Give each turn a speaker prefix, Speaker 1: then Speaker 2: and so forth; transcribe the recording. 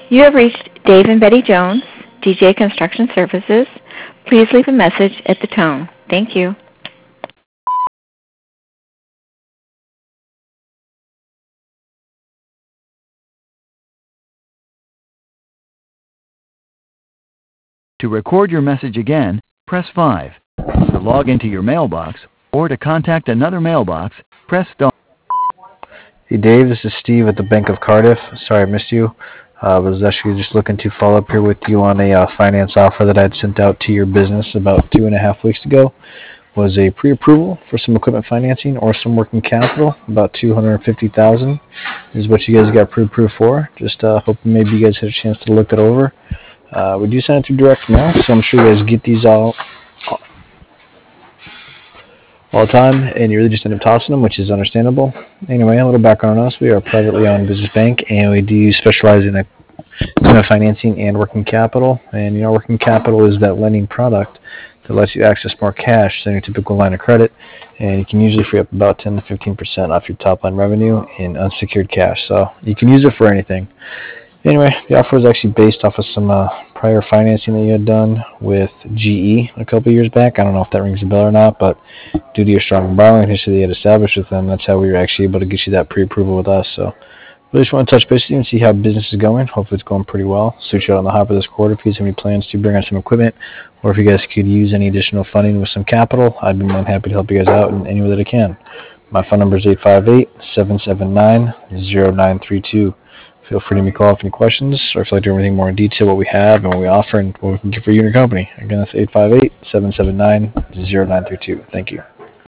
Speaker 1: You have reached Dave and Betty Jones, DJ Construction Services. Please leave a message at the tone. Thank you.
Speaker 2: To record your message again, press 5. To log into your mailbox or to contact another mailbox, press star.
Speaker 3: Hey Dave, this is Steve at the Bank of Cardiff. Sorry I missed you. I was actually just looking to follow up here with you on a finance offer that I'd sent out to your business about 2.5 weeks ago. Was a pre-approval for some equipment financing or some working capital, about $250,000 is what you guys got pre-approved for. Just hoping maybe you guys had a chance to look it over. We do send it through direct mail, so I'm sure you guys get these all the time, and you really just end up tossing them, which is understandable. Anyway, a little background on us. We are a privately owned business bank, and we do specialize in equipment financing and working capital. And, working capital is that lending product that lets you access more cash than your typical line of credit, and you can usually free up about 10 to 15% off your top line revenue in unsecured cash. So you can use it for anything. Anyway, the offer is actually based off of some prior financing that you had done with GE a couple years back. I don't know if that rings a bell or not, but due to your strong borrowing history that you had established with them, that's how we were actually able to get you that pre-approval with us. So we just want to touch base with you and see how business is going. Hopefully it's going pretty well. Suit you out on the hopper this quarter if you have any plans to bring on some equipment, or if you guys could use any additional funding with some capital, I'd be more than happy to help you guys out in any way that I can. My phone number is 858-779-0932. Feel free to give me a call if any questions, or if you'd like to do anything more in detail, what we have and what we offer and what we can get for you and your company. Again, that's 858-779-0932. Thank you.